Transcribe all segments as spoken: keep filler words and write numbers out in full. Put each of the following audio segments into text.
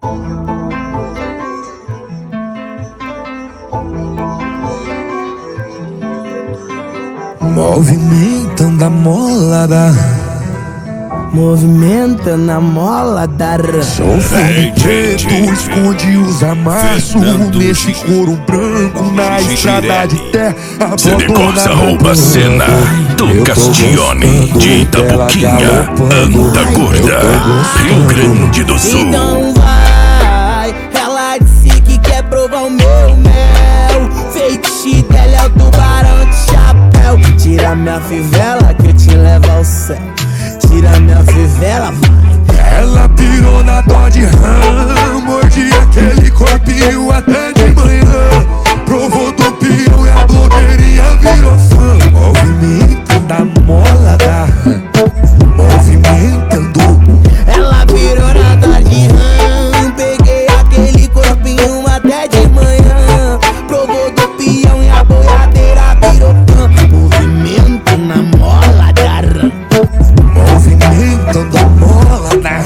Movimentando a molada, movimentando a mola da rã. sou fundo preto, esconde os amassos. Nesse couro branco na estrada de terra Sedecorsa rouba a cena do Castione de Itapuquinha, Anta Gorda, Rio Grande do Sul. Então vai, ela disse que quer provar o meu mel. Feitiço dela é o tubarão de chapéu. Tira minha fivela que eu te levo ao céu. Tira minha fivela, vai. Ela pirou na dó de rã, mordi aquele corpinho até de manhã. Provou do pião e a blogueirinha virou fã. Movimentando a mola da rã, movimentando. Ela virou na dó de rã, peguei aquele corpinho até de manhã. Provou do pião e a boiadeira virou fã. Movimento na mola da rã, movimentando a mola da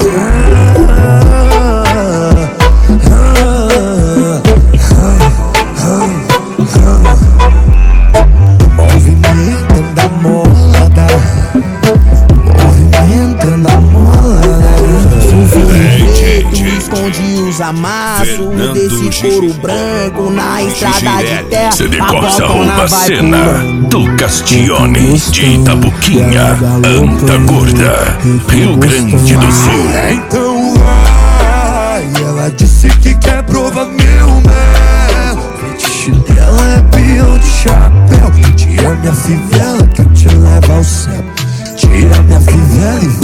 movimentando a mola da movimentando a mola tu esconde os amassos desse couro branco na estrada de terra. Sedecorsa rouba a cena do Castione de Itapuquinha, Anta Gorda, Rio Grande do Sul. Então vai, ela disse que quer provar meu mel. Fetiche dela é peão de chapéu. Tira minha fivela que eu te levo ao céu. Tira minha fivela e